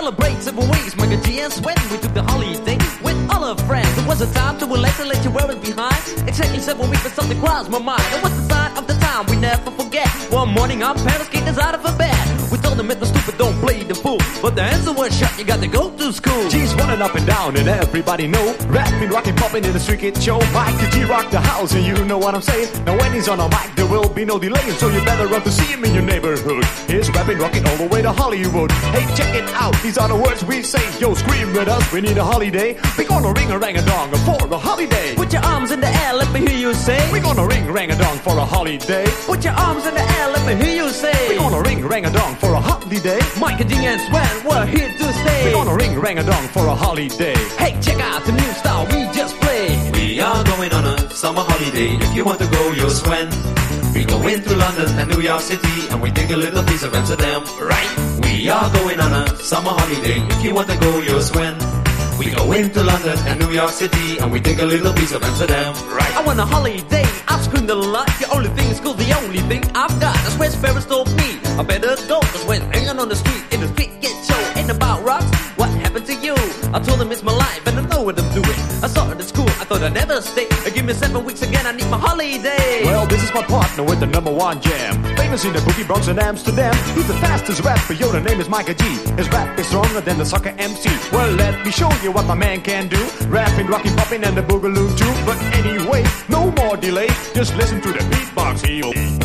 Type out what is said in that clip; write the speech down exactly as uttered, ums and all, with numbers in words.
celebrate several weeks. Michael G and Sweat, we took the holiday with all our friends. It was a time to relax and let you wear it behind. Exactly several weeks, but something crossed my mind. It was the sign of the time we never forget. One morning our parents kicked us out of a bed. We told them it's no stupid, don't play the fool. But the answer was shut, you got to go to school. G's running up and down and everybody know. Rapping, rocking, popping in the street kid show. Michael G rock the house and you know what I'm saying. Now when he's on a mic there will be no delay. So you better run to see him in your neighborhood. He's rapping, rocking all the way to Hollywood. Hey, check it out, these are the words we say. Yo, scream with us, we need a holiday. We gonna ring a rang a dong for a holiday. Put your arms in the air, let me hear you say. We gonna ring rang a dong for a holiday. Put your arms in the air, let me hear you say. We gonna ring rang a dong for a holiday. Michael G and Sweat, we're here to stay. We gonna ring rang a dong for a holiday. Hey, check out the new style we just played. We are going on a summer holiday. If you want to go, you'll swim. We go into London and New York City, and we take a little piece of Amsterdam, right? We are going on a summer holiday. If you want to go, you'll swim. We go into London and New York City, and we take a little piece of Amsterdam, right? I want a holiday, I've screamed a lot. The only thing is cool, the only thing I've got. That's where Sparrows told me I better go. Cause when hanging on the street, in the street get show. Ain't about rocks, what happened to you? I told him it's my life and I know what I'm doing. I saw it at school, I thought I'd never stay. Give me seven weeks again, I need my holiday. Well, this is my partner with the number one jam. Famous in the boogie Bronx and Amsterdam. He's the fastest rapper, yo, the name is Michael G. His rap is stronger than the soccer M C. Well, let me show you what my man can do. Rapping, rocking, popping, and the boogaloo too. But anyway, no more delay. Just listen to the beatbox, he'll